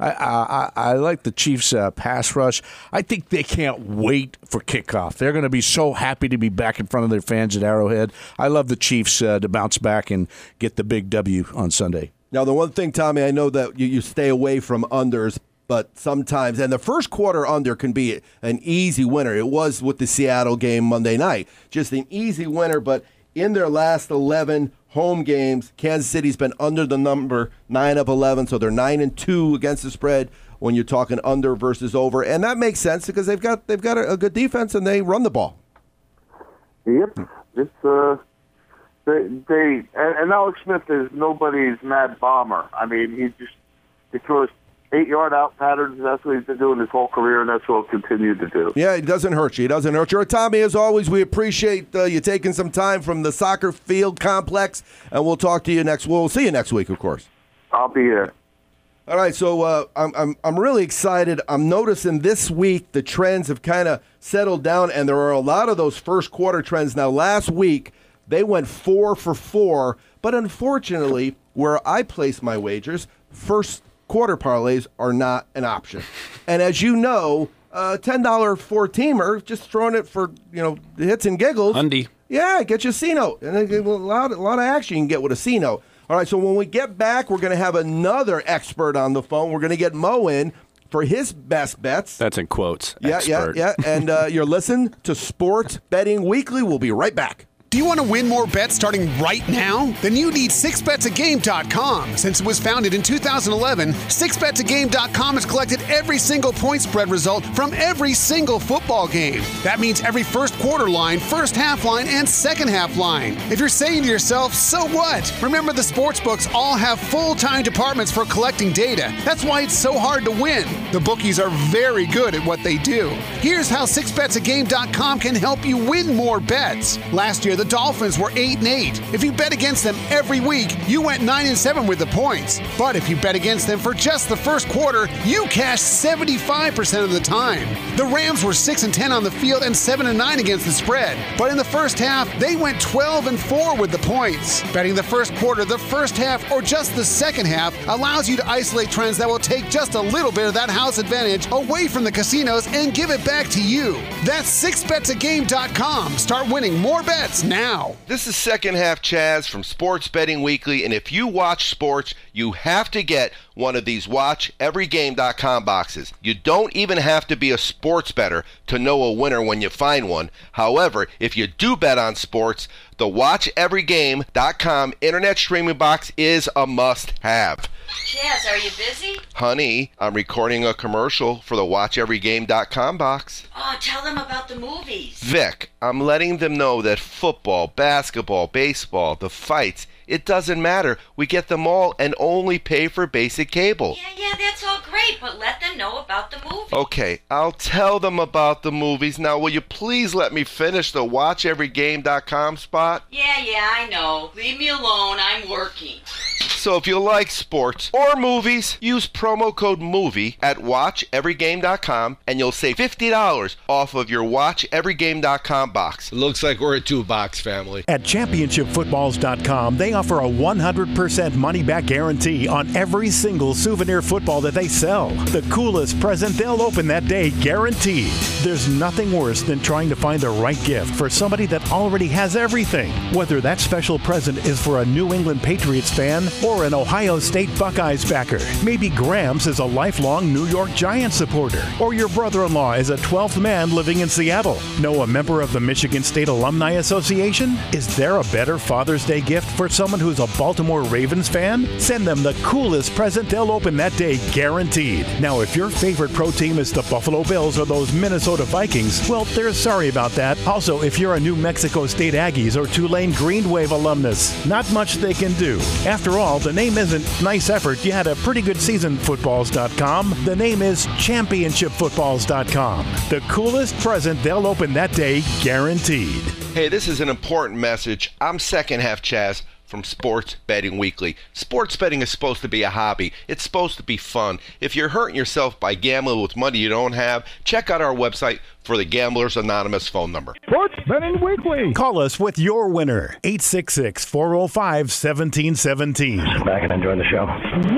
I like the Chiefs' pass rush. I think they can't wait for kickoff. They're going to be so happy to be back in front of their fans at Arrowhead. I love the Chiefs to bounce back and get the big W on Sunday. Now, the one thing, Tommy, I know that you stay away from unders, but sometimes, and the first quarter under can be an easy winner. It was with the Seattle game Monday night. Just an easy winner, but in their last 11 home games, Kansas City's been under the number 9 of 11, so they're 9-2 against the spread when you're talking under versus over. And that makes sense because they've got a good defense and they run the ball. Yep. It's and Alex Smith is nobody's mad bomber. I mean, he throws 8-yard out patterns. That's what he's been doing his whole career, and that's what he'll continue to do. Yeah, it doesn't hurt you. It doesn't hurt you. Tommy, as always, we appreciate you taking some time from the soccer field complex, and we'll talk to you We'll see you next week, of course. I'll be here. All right, so I'm really excited. I'm noticing this week the trends have kind of settled down, and there are a lot of those first quarter trends. Now, last week they went 4 for 4, but unfortunately, where I place my wagers, first quarter parlays are not an option. And as you know, $10 4-teamer, just throwing it for hits and giggles. Undy. Yeah, get you a C-note, and a lot of action you can get with a C-note. All right, so when we get back, we're going to have another expert on the phone. We're going to get Mo in for his best bets. That's in quotes. Yeah, expert. yeah. And you're listening to Sports Betting Weekly. We'll be right back. Do you want to win more bets starting right now? Then you need 6betsagame.com. Since it was founded in 2011, 6betsagame.com has collected every single point spread result from every single football game. That means every first quarter line, first half line, and second half line. If you're saying to yourself, so what? Remember, the sportsbooks all have full-time departments for collecting data. That's why it's so hard to win. The bookies are very good at what they do. Here's how 6betsagame.com can help you win more bets. Last year, the the Dolphins were 8-8. If you bet against them every week, you went 9-7 with the points. But if you bet against them for just the first quarter, you cashed 75% of the time. The Rams were 6-10 on the field and 7-9 against the spread. But in the first half, they went 12-4 with the points. Betting the first quarter, the first half, or just the second half allows you to isolate trends that will take just a little bit of that house advantage away from the casinos and give it back to you. That's 6betsagame.com. Start winning more bets now. This is Second Half Chaz from Sports Betting Weekly, and if you watch sports, you have to get one of these WatchEveryGame.com boxes. You don't even have to be a sports bettor to know a winner when you find one. However, if you do bet on sports, the WatchEveryGame.com internet streaming box is a must-have. Chaz, are you busy? Honey, I'm recording a commercial for the WatchEveryGame.com box. Oh, tell them about the movies. Vic, I'm letting them know that football, basketball, baseball, the fights, it doesn't matter. We get them all and only pay for basic cable. Yeah, that's all great, but let them know about the movies. Okay, I'll tell them about the movies. Now, will you please let me finish the WatchEveryGame.com spot? Yeah, I know. Leave me alone. I'm working. So if you like sports or movies, use promo code MOVIE at WatchEveryGame.com and you'll save $50 off of your WatchEveryGame.com box. It looks like we're a two-box family. At ChampionshipFootballs.com, they offer a 100% money-back guarantee on every single souvenir football that they sell. The coolest present they'll open that day, guaranteed. There's nothing worse than trying to find the right gift for somebody that already has everything. Whether that special present is for a New England Patriots fan or an Ohio State Buckeyes backer. Maybe Gramps is a lifelong New York Giants supporter. Or your brother-in-law is a 12th man living in Seattle. Know a member of the Michigan State Alumni Association? Is there a better Father's Day gift for someone who's a Baltimore Ravens fan? Send them the coolest present they'll open that day, guaranteed. Now, if your favorite pro team is the Buffalo Bills or those Minnesota Vikings, well, they're sorry about that. Also, if you're a New Mexico State Aggies or Tulane Green Wave alumnus, not much they can do. After all, the name isn't nice effort. You had a pretty good season, footballs.com. The name is championshipfootballs.com. The coolest present they'll open that day, guaranteed. Hey, this is an important message. I'm Second Half Chaz from Sports Betting Weekly. Sports betting is supposed to be a hobby. It's supposed to be fun. If you're hurting yourself by gambling with money you don't have, check out our website for the Gamblers Anonymous phone number. Sports Betting Weekly. Call us with your winner. 866-405-1717. Back and enjoy the show.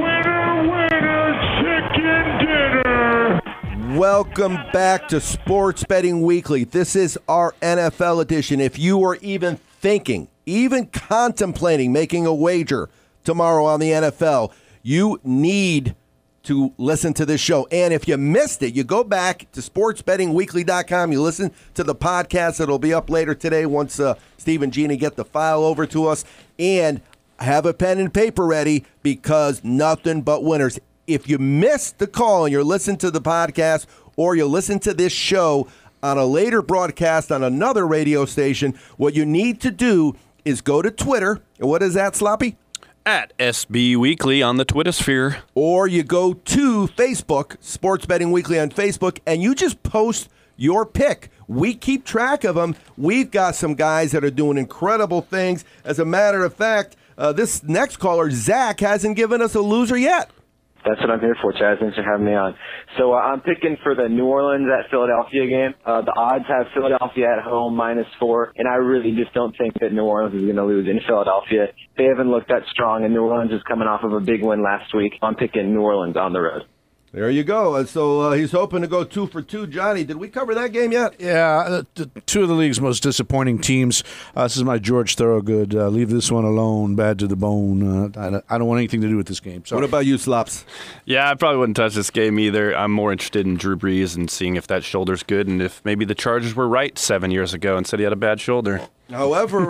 Welcome back to Sports Betting Weekly. This is our NFL edition. If you are even thinking, even contemplating making a wager tomorrow on the NFL, you need to listen to this show. And if you missed it, you go back to sportsbettingweekly.com. You listen to the podcast that'll be up later today once Steve and Jeannie get the file over to us. And have a pen and paper ready because nothing but winners. If you missed the call and you're listening to the podcast or you listen to this show on a later broadcast on another radio station, what you need to do is go to Twitter. And what is that, Sloppy? At SB Weekly on the Twitter sphere. Or you go to Facebook, Sports Betting Weekly on Facebook, and you just post your pick. We keep track of them. We've got some guys that are doing incredible things. As a matter of fact, this next caller, Zach, hasn't given us a loser yet. That's what I'm here for, Chaz. Thanks for having me on. So I'm picking for the New Orleans at Philadelphia game. The odds have Philadelphia at home -4, and I really just don't think that New Orleans is going to lose in Philadelphia. They haven't looked that strong, and New Orleans is coming off of a big win last week. I'm picking New Orleans on the road. There you go. So he's hoping to go 2 for 2. Johnny, did we cover that game yet? Yeah, two of the league's most disappointing teams. This is my George Thorogood. Leave this one alone, bad to the bone. I don't want anything to do with this game. Sorry. What about you, Slops? Yeah, I probably wouldn't touch this game either. I'm more interested in Drew Brees and seeing if that shoulder's good and if maybe the Chargers were right 7 years ago and said he had a bad shoulder. However,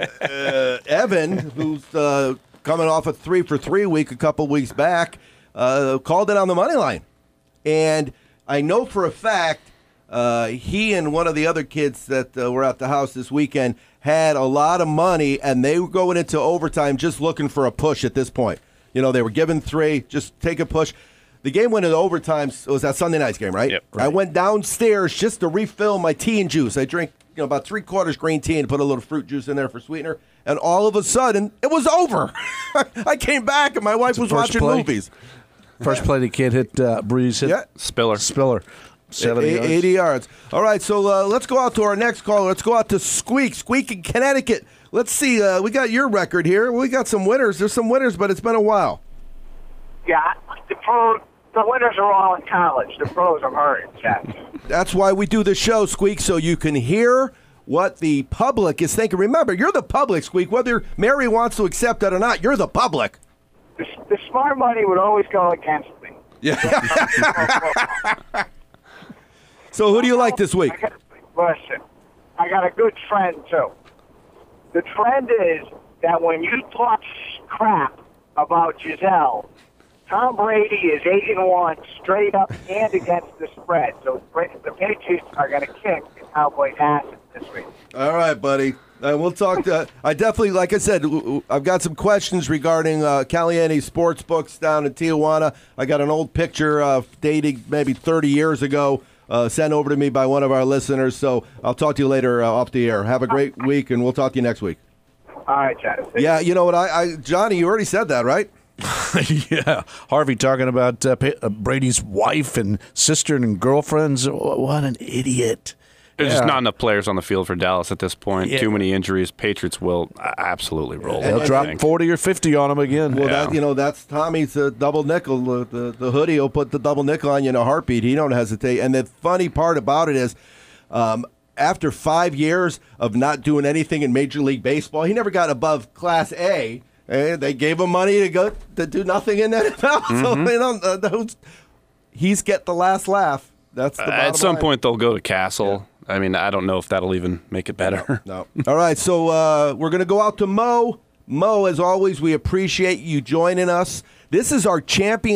Evan, who's coming off a 3 for 3 week a couple weeks back, called it on the money line. And I know for a fact he and one of the other kids that were at the house this weekend had a lot of money, and they were going into overtime just looking for a push at this point. You know, they were given 3, just take a push. The game went into overtime. It was that Sunday night's game, right? Yep, right. I went downstairs just to refill my tea and juice. I drink about 3/4 green tea and put a little fruit juice in there for sweetener. And all of a sudden, it was over. I came back and my wife was watching movies. First play the kid hit Breeze hit Spiller. 70 yards. 80 yards. All right, so let's go out to our next caller. Let's go out to Squeak. Squeak in Connecticut. Let's see. We got your record here. We got some winners. There's some winners, but it's been a while. Yeah, the winners are all in college. The pros are hurting, Chad. That's why we do the show, Squeak, so you can hear what the public is thinking. Remember, you're the public, Squeak. Whether Mary wants to accept it or not, you're the public. The smart money would always go against me. Yeah. So who do you like this week? Listen, I got a good trend, too. The trend is that when you talk crap about Giselle, Tom Brady is 8-1 straight up and against the spread. So the Patriots are going to kick the Cowboys' ass this week. All right, buddy. We'll talk to. I definitely, like I said, I've got some questions regarding Caliente Sports Books down in Tijuana. I got an old picture dating maybe 30 years ago sent over to me by one of our listeners. So I'll talk to you later off the air. Have a great week, and we'll talk to you next week. All right, Chad. Yeah, you know what? Johnny, you already said that, right? Yeah, Harvey talking about Brady's wife and sister and girlfriends. What an idiot. There's just not enough players on the field for Dallas at this point. Yeah. Too many injuries. Patriots will absolutely roll. They'll drop 40 or 50 on them again. Well, that's Tommy's double nickel. The hoodie will put the double nickel on you in a heartbeat. He don't hesitate. And the funny part about it is after 5 years of not doing anything in Major League Baseball, he never got above Class A. And they gave him money to go to do nothing in the NFL. So he's get the last laugh. That's the bottom at some line. point they'll go to Castle. Yeah. I mean, I don't know if that'll even make it better. No. All right, so we're going to go out to Mo. Mo, as always, we appreciate you joining us. This is our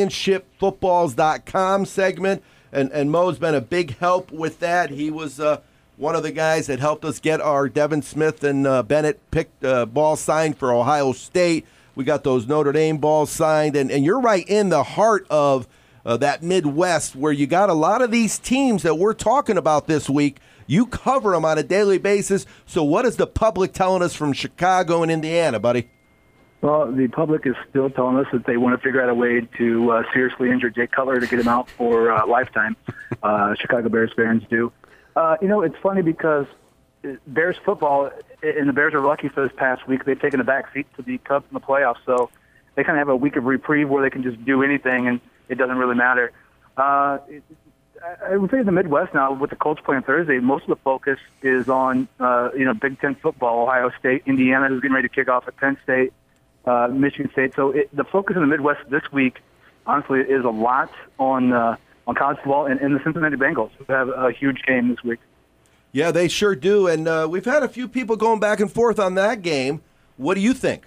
championshipfootballs.com segment, and Mo's been a big help with that. He was one of the guys that helped us get our Devin Smith and Bennett picked ball signed for Ohio State. We got those Notre Dame balls signed, and you're right in the heart of that Midwest where you got a lot of these teams that we're talking about this week. You cover them on a daily basis. So what is the public telling us from Chicago and Indiana, buddy? Well, the public is still telling us that they want to figure out a way to seriously injure Jay Cutler to get him out for lifetime. Chicago Bears fans do. It's funny because Bears football, and the Bears are lucky for this past week. They've taken a back seat to the Cubs in the playoffs, so they kind of have a week of reprieve where they can just do anything, and it doesn't really matter. I would say in the Midwest now, with the Colts playing Thursday, most of the focus is on Big Ten football. Ohio State, Indiana, who's getting ready to kick off at Penn State, Michigan State. So the focus in the Midwest this week, honestly, is a lot on college football and the Cincinnati Bengals, who have a huge game this week. Yeah, they sure do. And we've had a few people going back and forth on that game. What do you think?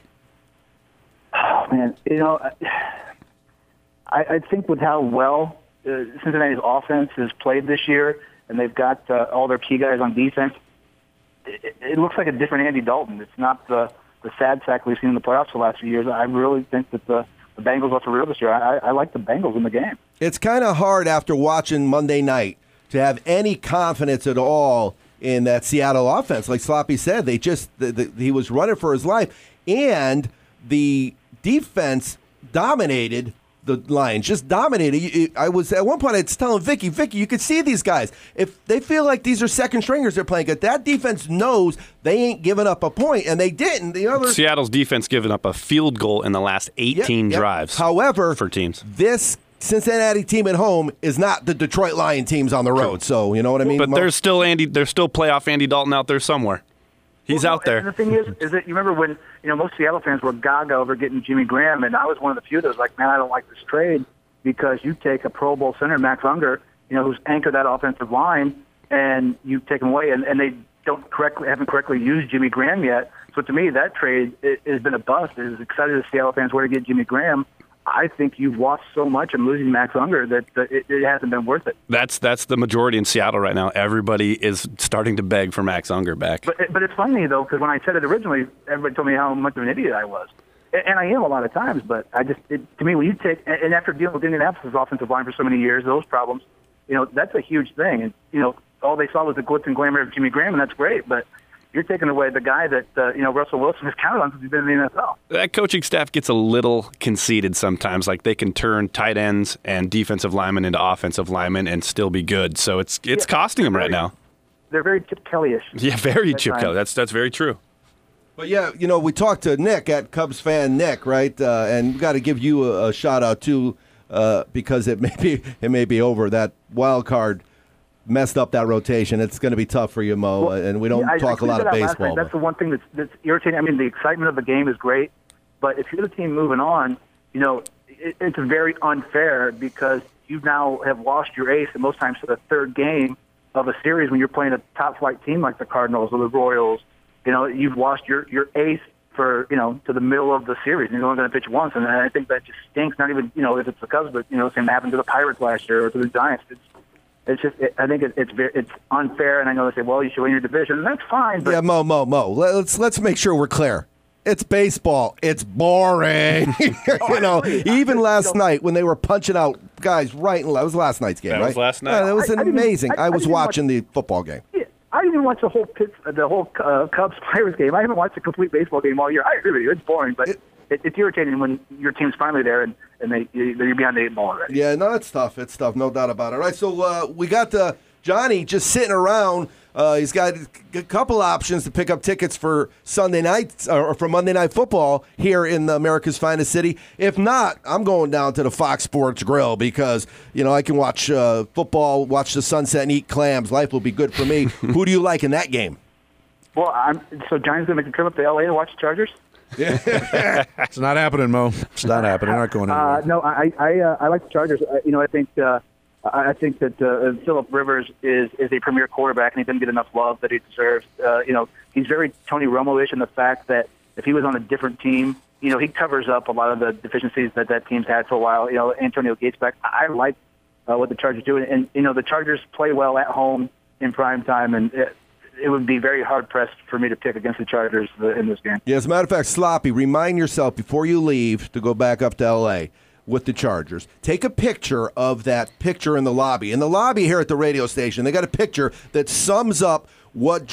Oh, man, I think with how well Cincinnati's offense has played this year, and they've got all their key guys on defense, it looks like a different Andy Dalton. It's not the sad sack we've seen in the playoffs the last few years. I really think that the Bengals are for real this year. I like the Bengals in the game. It's kind of hard after watching Monday night to have any confidence at all in that Seattle offense. Like Sloppy said, he was running for his life, and the defense dominated the Lions, just dominated. I was at one point I was telling Vicky, you could see these guys. If they feel like these are second stringers they're playing, that defense knows they ain't giving up a point, and they didn't. The other Seattle's defense giving up a field goal in the last 18 drives. However, for teams, this Cincinnati team at home is not the Detroit Lion teams on the road. So you know what I mean. But there's still playoff Andy Dalton out there somewhere. He's out there. And the thing is that you remember when most Seattle fans were gaga over getting Jimmy Graham, and I was one of the few that was like, man, I don't like this trade because you take a Pro Bowl center, Max Unger, who's anchored that offensive line, and you take him away, and they haven't correctly used Jimmy Graham yet. So to me, that trade has been a bust. As excited as Seattle fans were to get Jimmy Graham, I think you've lost so much in losing Max Unger that it hasn't been worth it. That's the majority in Seattle right now. Everybody is starting to beg for Max Unger back. But it's funny, though, because when I said it originally, everybody told me how much of an idiot I was. And I am a lot of times, but to me, when you take, and after dealing with Indianapolis' offensive line for so many years, those problems, that's a huge thing. And, all they saw was the glitz and glamour of Jimmy Graham, and that's great. But you're taking away the guy that Russell Wilson has counted on since he's been in the NFL. That coaching staff gets a little conceited sometimes. Like they can turn tight ends and defensive linemen into offensive linemen and still be good. So it's costing them right now. They're very Chip Kelly-ish. Yeah, very Chip Kelly. That's very true. But yeah, we talked to Nick at Cubs fan Nick, right? And we got to give you a shout out too, because it may be over. That wild card messed up that rotation. It's going to be tough for you, Mo. And we don't talk a lot of baseball. That's the one thing that's irritating. I mean, the excitement of the game is great, but if you're the team moving on, it's very unfair because you now have lost your ace, and most times to the third game of a series when you're playing a top flight team like the Cardinals or the Royals. You've lost your ace for, to the middle of the series, and you're only going to pitch once, and I think that just stinks. Not even, if it's the Cubs, but same happened to the Pirates last year or to the Giants. It's just, I think it's unfair, and I know they say, well, you should win your division, and that's fine. But yeah, Mo. Let's make sure we're clear. It's baseball. It's boring. Even last night when they were punching out guys right and left. It was last night's game, right? That was last night. That was amazing. I was watching the football game. Yeah, I didn't even watch the whole Cubs Pirates game. I haven't watched a complete baseball game all year. I agree with you. It's boring, but it's irritating when your team's finally there and you're behind the 8 ball already. Yeah, no, it's tough. It's tough, no doubt about it. All right, so we got Johnny just sitting around. He's got a couple options to pick up tickets for Sunday night or for Monday Night Football here in America's finest city. If not, I'm going down to the Fox Sports Grill because, I can watch football, watch the sunset, and eat clams. Life will be good for me. Who do you like in that game? Well, so Johnny's going to make a trip up to L.A. to watch the Chargers? It's not happening, Mo. It's not happening. Not going anywhere. No, I like the Chargers. I think that Phillip Rivers is a premier quarterback, and he didn't get enough love that he deserves. He's very Tony Romo-ish in the fact that if he was on a different team, he covers up a lot of the deficiencies that team's had for a while. Antonio Gates back. I like what the Chargers do, and the Chargers play well at home in prime time, and it would be very hard-pressed for me to pick against the Chargers in this game. Yeah, as a matter of fact, Sloppy, remind yourself before you leave to go back up to L.A., with the Chargers. Take a picture of that picture in the lobby. In the lobby here at the radio station, they got a picture that sums up what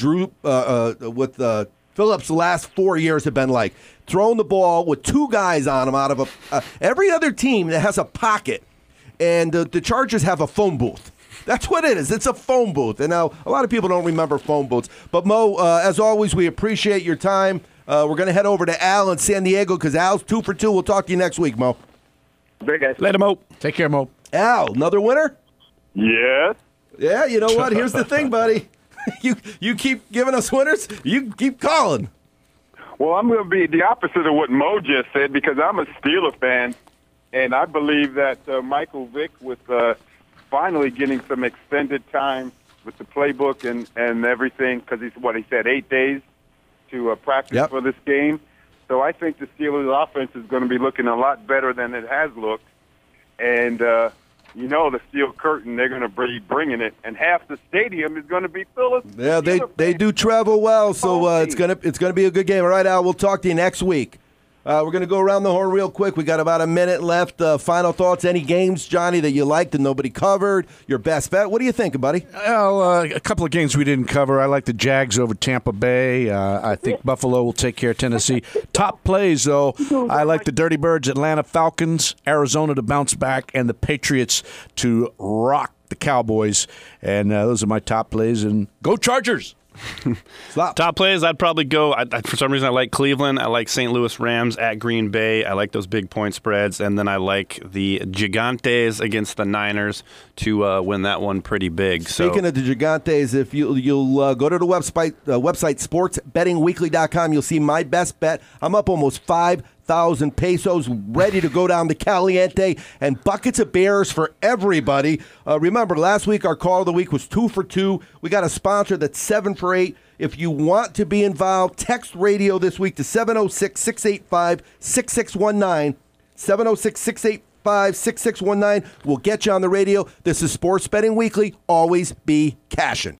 Phillips' last 4 years have been like. Throwing the ball with 2 guys on him out of every other team that has a pocket, and the Chargers have a phone booth. That's what it is. It's a phone booth. And now a lot of people don't remember phone booths. But, Mo, as always, we appreciate your time. We're going to head over to Al in San Diego because Al's 2 for 2. We'll talk to you next week, Mo. Great, guys. Later, Mo. Take care, Mo. Al, another winner? Yes. Yeah, you know what? Here's the thing, buddy. You keep giving us winners, you keep calling. Well, I'm going to be the opposite of what Mo just said because I'm a Steeler fan, and I believe that Michael Vick, with finally getting some extended time with the playbook and everything, because he said 8 days to practice for this game. So I think the Steelers' offense is going to be looking a lot better than it has looked. And, the steel curtain, they're going to be bringing it. And half the stadium is going to be full of Yeah, they do travel well, so it's gonna be a good game. All right, Al, we'll talk to you next week. We're going to go around the horn real quick. We got about a minute left. Final thoughts, any games, Johnny, that you liked and nobody covered? Your best bet? What do you think, buddy? Well, a couple of games we didn't cover. I like the Jags over Tampa Bay. I think Buffalo will take care of Tennessee. Top plays, though, I like the Dirty Birds, Atlanta Falcons, Arizona to bounce back, and the Patriots to rock the Cowboys. And those are my top plays. And go Chargers! Top plays, I'd probably go. For some reason, I like Cleveland. I like St. Louis Rams at Green Bay. I like those big point spreads. And then I like the Gigantes against the Niners to win that one pretty big. Speaking of the Gigantes, if you'll go to the website sportsbettingweekly.com, you'll see my best bet. I'm up almost 5,000 pesos, ready to go down to Caliente, and buckets of bears for everybody. Remember, last week our call of the week was 2 for 2. We got a sponsor that's 7 for 8. If you want to be involved, text radio this week to 706-685-6619. 706-685-6619. We'll get you on the radio. This is Sports Betting Weekly. Always be cashing.